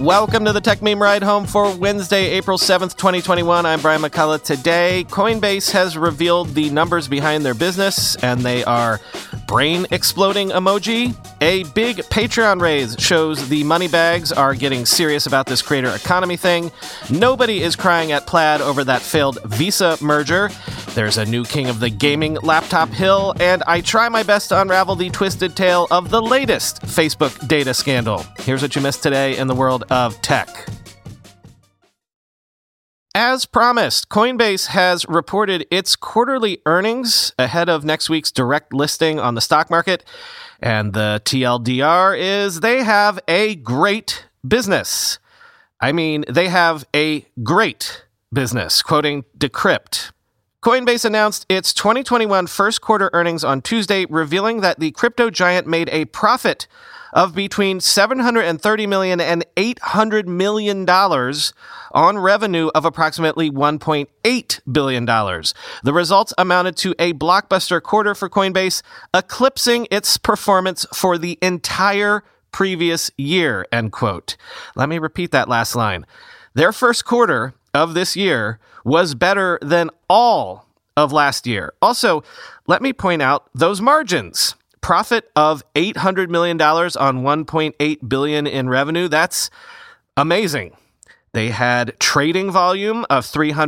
Welcome to the Tech Meme Ride Home for Wednesday, April 7th, 2021. I'm Brian McCullough. Today, Coinbase has revealed the numbers behind their business, and they are brain exploding emoji. A big Patreon raise shows the money bags are getting serious about this creator economy thing. Nobody is crying at Plaid over that failed Visa merger. There's a new king of the gaming laptop hill, and I try my best to unravel the twisted tale of the latest Facebook data scandal. Here's what you missed today in the world of tech. As promised, Coinbase has reported its quarterly earnings ahead of next week's direct listing on the stock market. And the TLDR is they have a great business. I mean, they have a great business, quoting Decrypt. Coinbase announced its 2021 first quarter earnings on Tuesday, revealing that the crypto giant made a profit of between $730 million and $800 million on revenue of approximately $1.8 billion. The results amounted to a blockbuster quarter for Coinbase, eclipsing its performance for the entire previous year, end quote. Let me repeat that last line. Their first quarter of this year was better than all of last year. Also, let me point out those margins. Profit of $800 million on $1.8 billion in revenue. That's amazing. They had trading volume of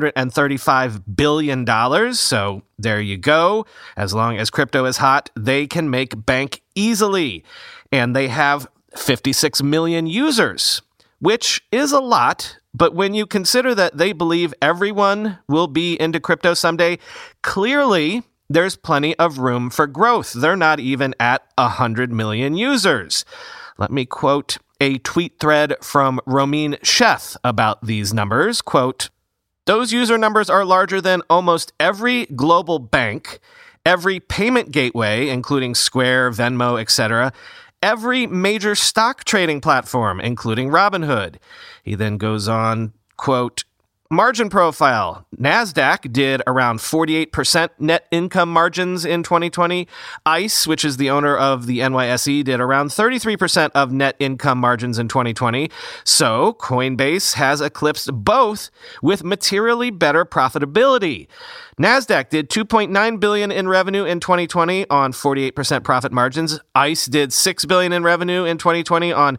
$335 billion. So there you go. As long as crypto is hot, they can make bank easily. And they have 56 million users, which is a lot. But when you consider that they believe everyone will be into crypto someday, clearly there's plenty of room for growth. They're not even at 100 million users. Let me quote a tweet thread from Romin Sheth about these numbers. Quote, "Those user numbers are larger than almost every global bank, every payment gateway, including Square, Venmo, etc., every major stock trading platform, including Robinhood." He then goes on, quote, "Margin profile. NASDAQ did around 48% net income margins in 2020. ICE, which is the owner of the NYSE, did around 33% of net income margins in 2020. So Coinbase has eclipsed both with materially better profitability. NASDAQ did $2.9 billion in revenue in 2020 on 48% profit margins. ICE did $6 billion in revenue in 2020 on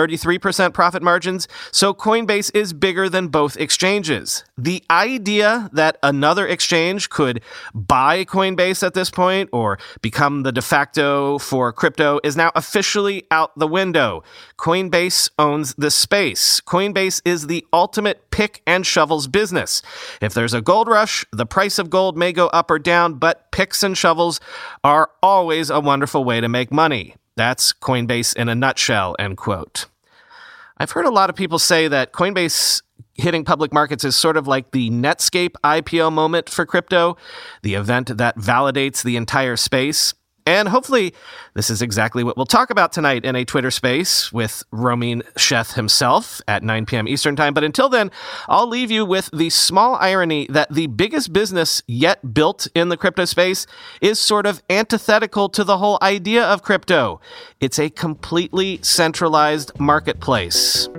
33% profit margins. So Coinbase is bigger than both exchanges. The idea that another exchange could buy Coinbase at this point or become the de facto for crypto is now officially out the window. Coinbase owns the space. Coinbase is the ultimate pick and shovels business. If there's a gold rush, the price of gold may go up or down, but picks and shovels are always a wonderful way to make money. That's Coinbase in a nutshell, end quote. I've heard a lot of people say that Coinbase hitting public markets is sort of like the Netscape IPO moment for crypto, the event that validates the entire space. And hopefully this is exactly what we'll talk about tonight in a Twitter space with Romin Sheth himself at 9 p.m. Eastern Time. But until then, I'll leave you with the small irony that the biggest business yet built in the crypto space is sort of antithetical to the whole idea of crypto. It's a completely centralized marketplace.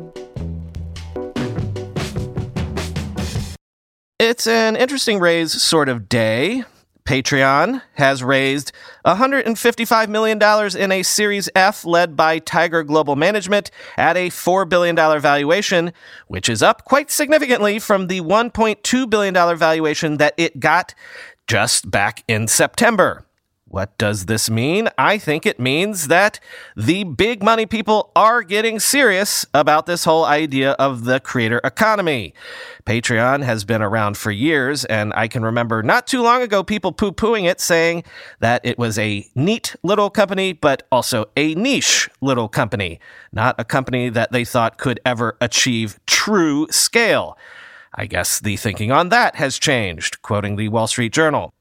It's an interesting raise sort of day. Patreon has raised $155 million in a Series F led by Tiger Global Management at a $4 billion valuation, which is up quite significantly from the $1.2 billion valuation that it got just back in September. What does this mean? I think it means that the big money people are getting serious about this whole idea of the creator economy. Patreon has been around for years, and I can remember not too long ago people poo-pooing it, saying that it was a neat little company, but also a niche little company, not a company that they thought could ever achieve true scale. I guess the thinking on that has changed, quoting the Wall Street Journal.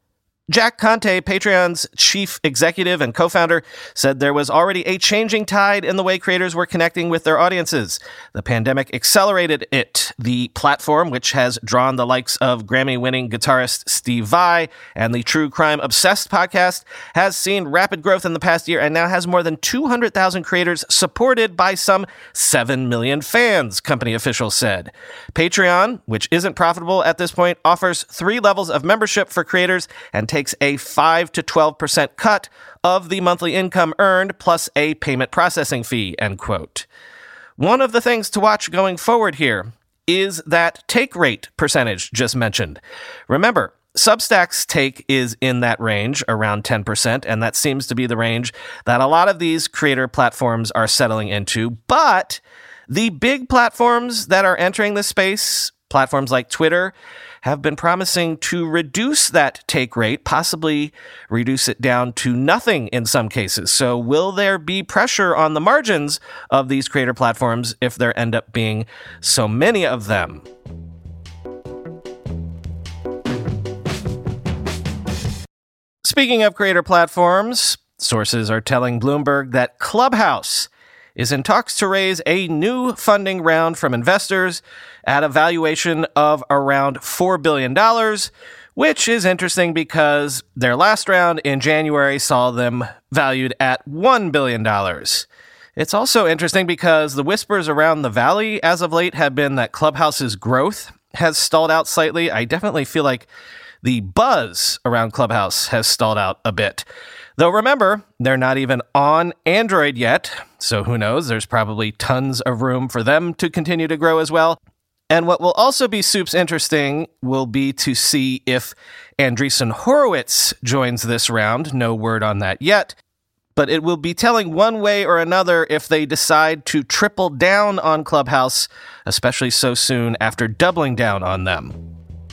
Jack Conte, Patreon's chief executive and co-founder, said there was already a changing tide in the way creators were connecting with their audiences. The pandemic accelerated it. The platform, which has drawn the likes of Grammy-winning guitarist Steve Vai and the True Crime Obsessed podcast, has seen rapid growth in the past year and now has more than 200,000 creators supported by some 7 million fans, company officials said. Patreon, which isn't profitable at this point, offers 3 levels of membership for creators and takes a 5 to 12% cut of the monthly income earned plus a payment processing fee, end quote. One of the things to watch going forward here is that take rate percentage just mentioned. Remember, Substack's take is in that range, around 10%, and that seems to be the range that a lot of these creator platforms are settling into. But the big platforms that are entering this space, platforms like Twitter, have been promising to reduce that take rate, possibly reduce it down to nothing in some cases. So will there be pressure on the margins of these creator platforms if there end up being so many of them? Speaking of creator platforms, sources are telling Bloomberg that Clubhouse is in talks to raise a new funding round from investors at a valuation of around $4 billion, which is interesting because their last round in January saw them valued at $1 billion. It's also interesting because the whispers around the valley as of late have been that Clubhouse's growth has stalled out slightly. I definitely feel like the buzz around Clubhouse has stalled out a bit. Though remember, they're not even on Android yet, so who knows, there's probably tons of room for them to continue to grow as well. And what will also be soups interesting will be to see if Andreessen Horowitz joins this round. No word on that yet. But it will be telling one way or another if they decide to triple down on Clubhouse, especially so soon after doubling down on them.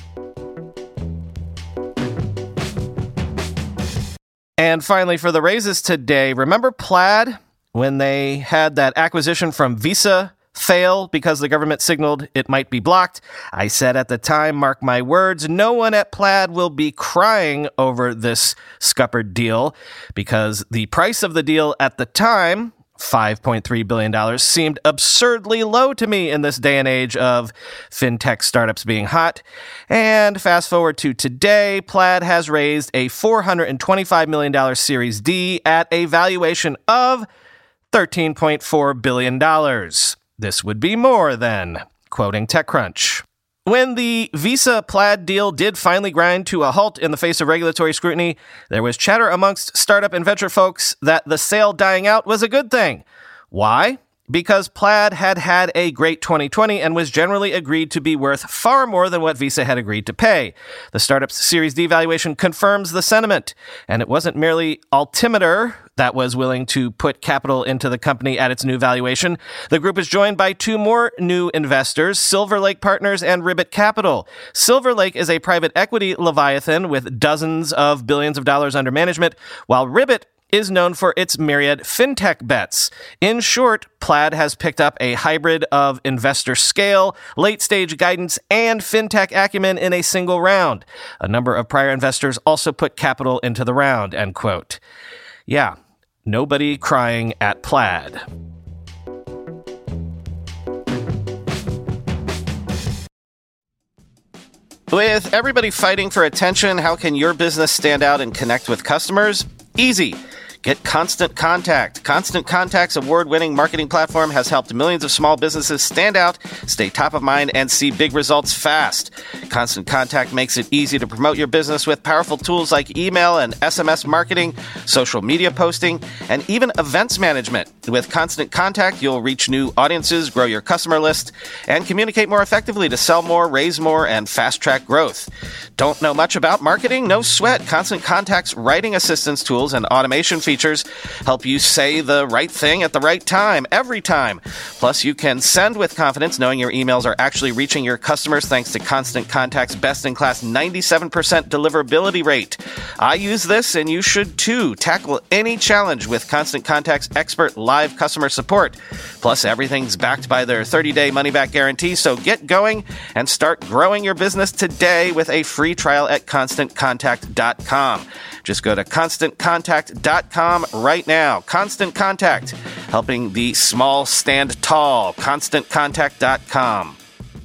And finally, for the raises today, remember Plaid when they had that acquisition from Visa fail because the government signaled it might be blocked? I said at the time, mark my words, no one at Plaid will be crying over this scuppered deal because the price of the deal at the time, $5.3 billion, seemed absurdly low to me in this day and age of fintech startups being hot. And fast forward to today, Plaid has raised a $425 million Series D at a valuation of $13.4 billion. This would be more than, quoting TechCrunch. When the Visa-Plaid deal did finally grind to a halt in the face of regulatory scrutiny, there was chatter amongst startup and venture folks that the sale dying out was a good thing. Why? Because Plaid had had a great 2020 and was generally agreed to be worth far more than what Visa had agreed to pay. The startup's Series D valuation confirms the sentiment, and it wasn't merely Altimeter that was willing to put capital into the company at its new valuation. The group is joined by 2 more new investors, Silver Lake Partners and Ribbit Capital. Silver Lake is a private equity leviathan with dozens of billions of dollars under management, while Ribbit is known for its myriad fintech bets. In short, Plaid has picked up a hybrid of investor scale, late-stage guidance, and fintech acumen in a single round. A number of prior investors also put capital into the round, end quote. Yeah, nobody crying at Plaid. With everybody fighting for attention, how can your business stand out and connect with customers? Easy. Get Constant Contact. Constant Contact's award-winning marketing platform has helped millions of small businesses stand out, stay top of mind, and see big results fast. Constant Contact makes it easy to promote your business with powerful tools like email and SMS marketing, social media posting, and even events management. With Constant Contact, you'll reach new audiences, grow your customer list, and communicate more effectively to sell more, raise more, and fast-track growth. Don't know much about marketing? No sweat. Constant Contact's writing assistance tools and automation features features help you say the right thing at the right time, every time. Plus, you can send with confidence knowing your emails are actually reaching your customers thanks to Constant Contact's best-in-class 97% deliverability rate. I use this, and you should too. Tackle any challenge with Constant Contact's expert live customer support. Plus, everything's backed by their 30-day money-back guarantee, so get going and start growing your business today with a free trial at ConstantContact.com. Just go to ConstantContact.com right now. Constant Contact, helping the small stand tall. ConstantContact.com.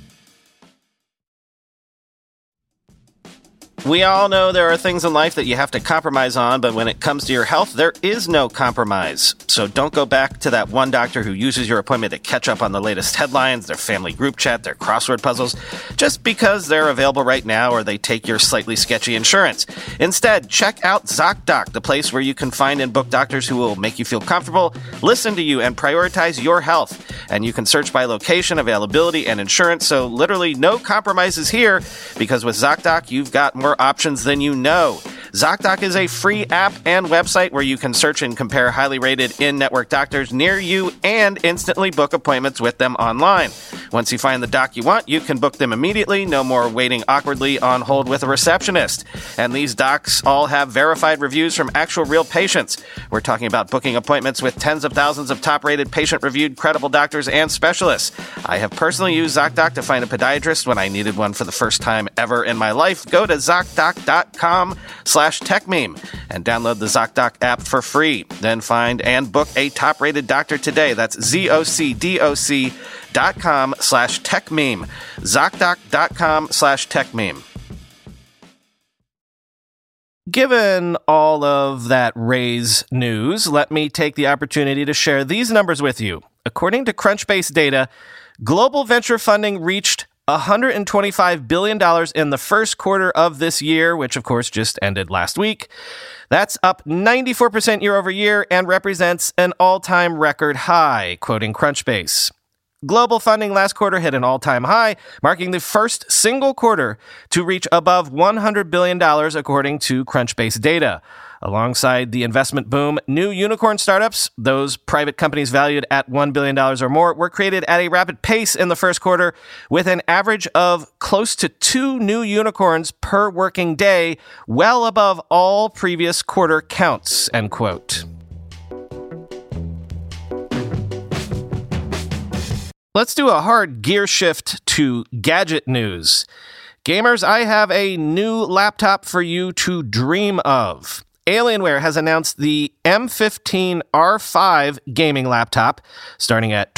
We all know there are things in life that you have to compromise on, but when it comes to your health, there is no compromise. So don't go back to that one doctor who uses your appointment to catch up on the latest headlines, their family group chat, their crossword puzzles, just because they're available right now or they take your slightly sketchy insurance. Instead, check out ZocDoc, the place where you can find and book doctors who will make you feel comfortable, listen to you, and prioritize your health. And you can search by location, availability, and insurance, so literally no compromises here, because with ZocDoc, you've got more options than you know. ZocDoc is a free app and website where you can search and compare highly rated in-network doctors near you and instantly book appointments with them online. Once you find the doc you want, you can book them immediately, no more waiting awkwardly on hold with a receptionist. And these docs all have verified reviews from actual real patients. We're talking about booking appointments with tens of thousands of top-rated, patient-reviewed, credible doctors and specialists. I have personally used ZocDoc to find a podiatrist when I needed one for the first time ever in my life. Go to ZocDoc.com/TechMeme and download the ZocDoc app for free. Then find and book a top-rated doctor today. That's ZocDoc.com/TechMeme. ZocDoc.com/TechMeme. Given all of that Raise news, let me take the opportunity to share these numbers with you. According to Crunchbase data, global venture funding reached $125 billion in the first quarter of this year, which of course just ended last week. That's up 94% year over year and represents an all-time record high, quoting Crunchbase. Global funding last quarter hit an all-time high, marking the first single quarter to reach above $100 billion, according to Crunchbase data. Alongside the investment boom, new unicorn startups, those private companies valued at $1 billion or more, were created at a rapid pace in the first quarter, with an average of close to 2 new unicorns per working day, well above all previous quarter counts, end quote. Let's do a hard gear shift to gadget news. Gamers, I have a new laptop for you to dream of. Alienware has announced the M15 R5 gaming laptop, starting at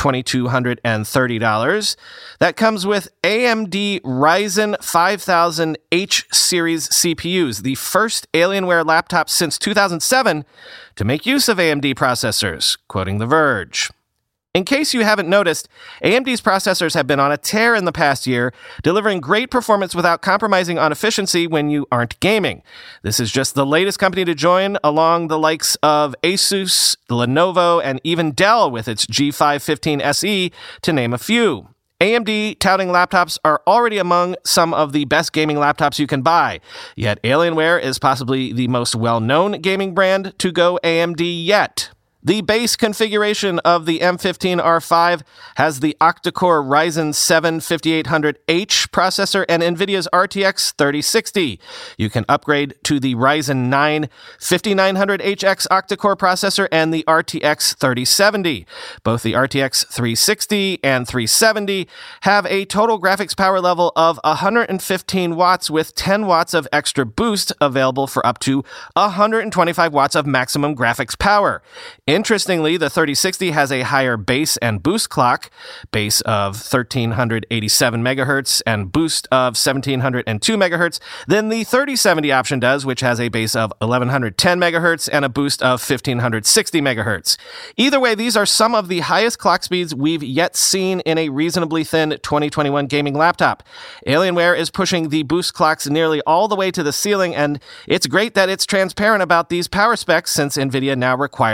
$2,230. That comes with AMD Ryzen 5000H series CPUs, the first Alienware laptop since 2007 to make use of AMD processors, quoting The Verge. In case you haven't noticed, AMD's processors have been on a tear in the past year, delivering great performance without compromising on efficiency when you aren't gaming. This is just the latest company to join, along the likes of Asus, Lenovo, and even Dell with its G515 SE, to name a few. AMD touting laptops are already among some of the best gaming laptops you can buy, yet Alienware is possibly the most well-known gaming brand to go AMD yet. The base configuration of the M15 R5 has the octa-core Ryzen 7 5800H processor and NVIDIA's RTX 3060. You can upgrade to the Ryzen 9 5900HX octa-core processor and the RTX 3070. Both the RTX 360 and 370 have a total graphics power level of 115 watts with 10 watts of extra boost available for up to 125 watts of maximum graphics power. Interestingly, the 3060 has a higher base and boost clock, base of 1387 megahertz and boost of 1702 megahertz, than the 3070 option does, which has a base of 1110 megahertz and a boost of 1560 megahertz. Either way, these are some of the highest clock speeds we've yet seen in a reasonably thin 2021 gaming laptop. Alienware is pushing the boost clocks nearly all the way to the ceiling, and it's great that it's transparent about these power specs, since NVIDIA now requires that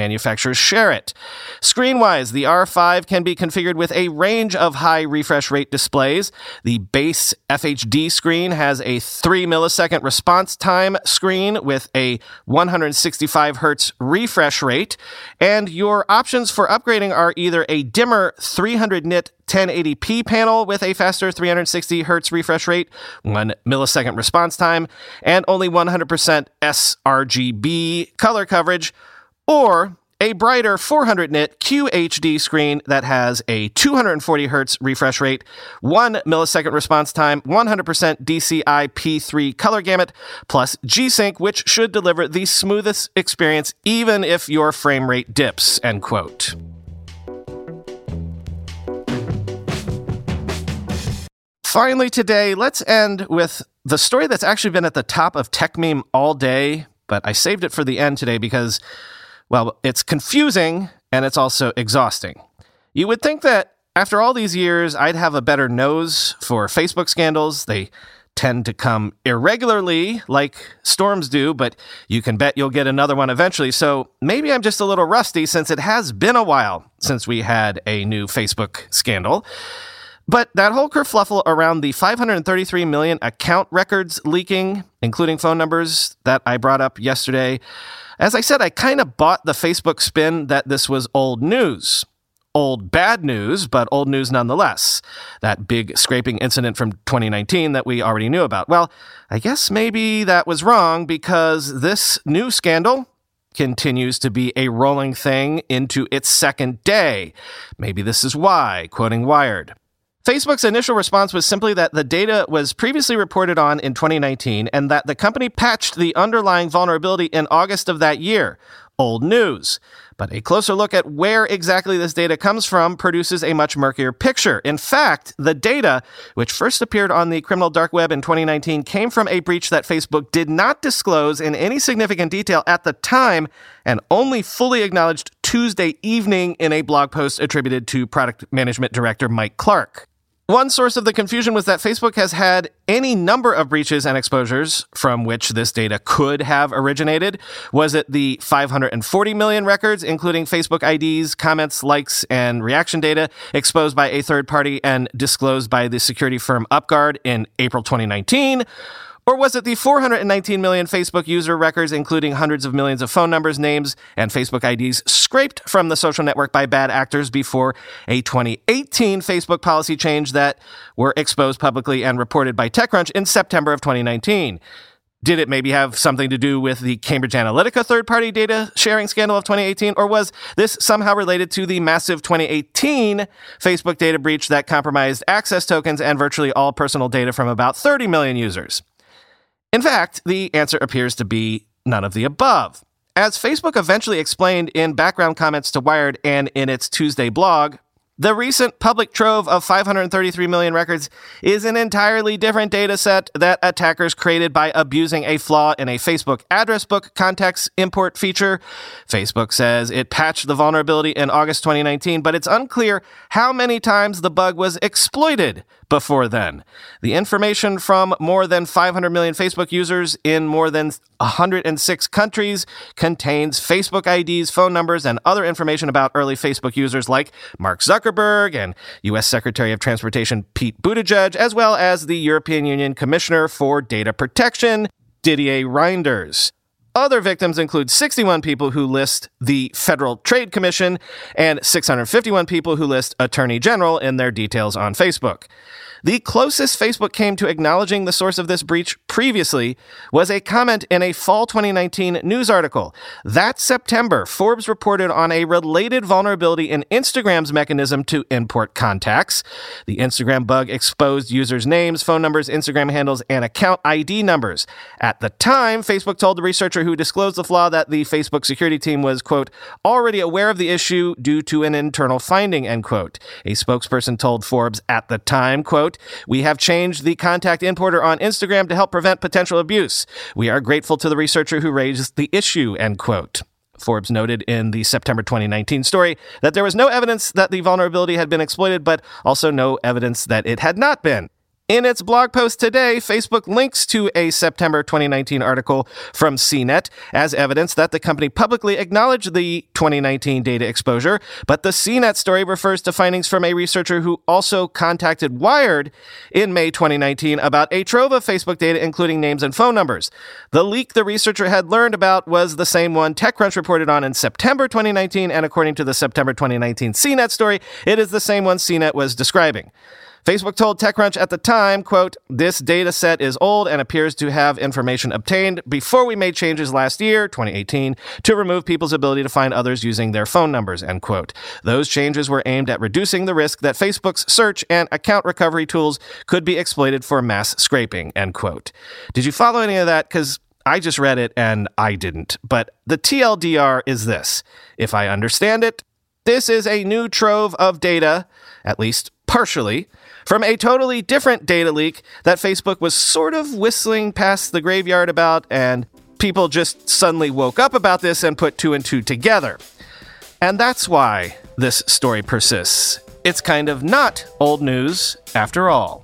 manufacturers share it. Screen-wise, the R5 can be configured with a range of high refresh rate displays. The base FHD screen has a 3 millisecond response time screen with a 165 hertz refresh rate, and your options for upgrading are either a dimmer 300 nit 1080p panel with a faster 360 hertz refresh rate, 1 millisecond response time, and only 100% sRGB color coverage, or a brighter 400 nit QHD screen that has a 240 hertz refresh rate, 1 millisecond response time, 100% DCI P3 color gamut, plus G-Sync, which should deliver the smoothest experience even if your frame rate dips, end quote. Finally today, let's end with the story that's actually been at the top of TechMeme all day, but I saved it for the end today because, well, it's confusing and it's also exhausting. You would think that after all these years, I'd have a better nose for Facebook scandals. They tend to come irregularly like storms do, but you can bet you'll get another one eventually. So maybe I'm just a little rusty since it has been a while since we had a new Facebook scandal. But that whole kerfluffle around the 533 million account records leaking, including phone numbers that I brought up yesterday, as I said, I kind of bought the Facebook spin that this was old news. Old bad news, but old news nonetheless. That big scraping incident from 2019 that we already knew about. Well, I guess maybe that was wrong because this new scandal continues to be a rolling thing into its second day. Maybe this is why, quoting Wired. Facebook's initial response was simply that the data was previously reported on in 2019 and that the company patched the underlying vulnerability in August of that year. Old news. But a closer look at where exactly this data comes from produces a much murkier picture. In fact, the data, which first appeared on the criminal dark web in 2019, came from a breach that Facebook did not disclose in any significant detail at the time and only fully acknowledged Tuesday evening in a blog post attributed to product management director Mike Clark. One source of the confusion was that Facebook has had any number of breaches and exposures from which this data could have originated. Was it the 540 million records, including Facebook IDs, comments, likes, and reaction data, exposed by a third party and disclosed by the security firm UpGuard in April 2019? Or was it the 419 million Facebook user records, including hundreds of millions of phone numbers, names, and Facebook IDs scraped from the social network by bad actors before a 2018 Facebook policy change that were exposed publicly and reported by TechCrunch in September of 2019? Did it maybe have something to do with the Cambridge Analytica third-party data sharing scandal of 2018? Or was this somehow related to the massive 2018 Facebook data breach that compromised access tokens and virtually all personal data from about 30 million users? In fact, the answer appears to be none of the above. As Facebook eventually explained in background comments to Wired and in its Tuesday blog, the recent public trove of 533 million records is an entirely different data set that attackers created by abusing a flaw in a Facebook address book context import feature. Facebook says it patched the vulnerability in August 2019, but it's unclear how many times the bug was exploited before then. The information from more than 500 million Facebook users in more than 106 countries contains Facebook IDs, phone numbers, and other information about early Facebook users like Mark Zuckerberg and U.S. Secretary of Transportation Pete Buttigieg, as well as the European Union Commissioner for Data Protection, Didier Reynders. Other victims include 61 people who list the Federal Trade Commission and 651 people who list Attorney General in their details on Facebook. The closest Facebook came to acknowledging the source of this breach previously was a comment in a fall 2019 news article. That September, Forbes reported on a related vulnerability in Instagram's mechanism to import contacts. The Instagram bug exposed users' names, phone numbers, Instagram handles, and account ID numbers. At the time, Facebook told the researcher who disclosed the flaw that the Facebook security team was, quote, already aware of the issue due to an internal finding, end quote. A spokesperson told Forbes at the time, quote, we have changed the contact importer on Instagram to help prevent potential abuse. We are grateful to the researcher who raised the issue, end quote. Forbes noted in the September 2019 story that there was no evidence that the vulnerability had been exploited, but also no evidence that it had not been. In its blog post today, Facebook links to a September 2019 article from CNET as evidence that the company publicly acknowledged the 2019 data exposure, but the CNET story refers to findings from a researcher who also contacted Wired in May 2019 about a trove of Facebook data, including names and phone numbers. The leak the researcher had learned about was the same one TechCrunch reported on in September 2019, and according to the September 2019 CNET story, it is the same one CNET was describing. Facebook told TechCrunch at the time, quote, "This data set is old and appears to have information obtained before we made changes last year, 2018, to remove people's ability to find others using their phone numbers," end quote. Those changes were aimed at reducing the risk that Facebook's search and account recovery tools could be exploited for mass scraping, end quote. Did you follow any of that? Because I just read it and I didn't. But the TLDR is this. If I understand it, this is a new trove of data, at least partially, from a totally different data leak that Facebook was sort of whistling past the graveyard about, and people just suddenly woke up about this and put two and two together. And that's why this story persists. It's kind of not old news after all.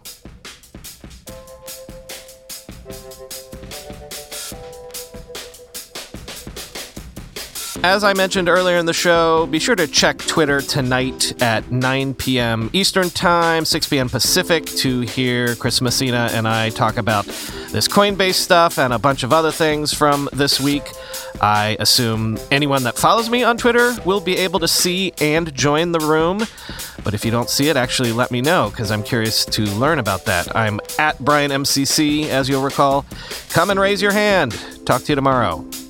As I mentioned earlier in the show, be sure to check Twitter tonight at 9 p.m. Eastern Time, 6 p.m. Pacific, to hear Chris Messina and I talk about this Coinbase stuff and a bunch of other things from this week. I assume anyone that follows me on Twitter will be able to see and join the room. But if you don't see it, actually let me know, because I'm curious to learn about that. I'm at BrianMCC, as you'll recall. Come and raise your hand. Talk to you tomorrow.